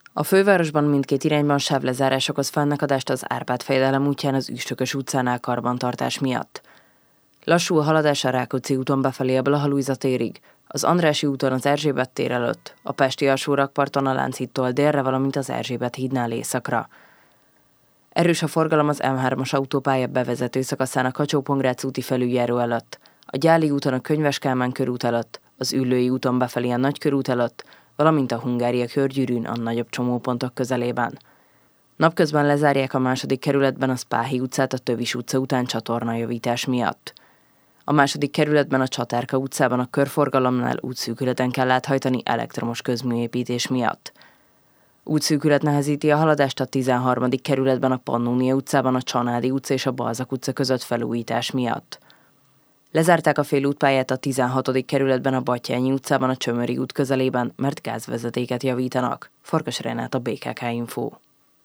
A fővárosban mindkét irányban sávlezárások okoz fennakadást az Árpád-fejedelem útján az Üstökös utcánál karbantartás miatt. Lassú a haladás a Rákóczi úton befelé a Blaha Lujza térig, az Andrássy úton az Erzsébet tér előtt, a pesti alsórakparton a Lánchídtól délre, valamint az Erzsébet hídnál északra. Erős a forgalom az M3-as autópálya bevezető szakaszán a Kacsó-Pongrác úti felüljáró előtt, a Gyáli úton a Könyves Kálmán körút előtt, az Üllői úton befelé a Nagykörút előtt, valamint a Hungária körgyűrűn a nagyobb csomópontok közelében. Napközben lezárják a 2. kerületben a Spáhi utcát a Tövis utca után csatornajavítás miatt. A 2. kerületben a Csatárka utcában a körforgalomnál útszűkületen kell áthajtani elektromos közműépítés miatt. Útszűkület nehezíti a haladást a 13. kerületben a Pannónia utcában a Csanádi utca és a Balzak utca között felújítás miatt. Lezárták a félútpályát a 16. kerületben a Batthyány utcában a Csömöri út közelében, mert gázvezetéket javítanak. Farkas Renát, a BKK Info.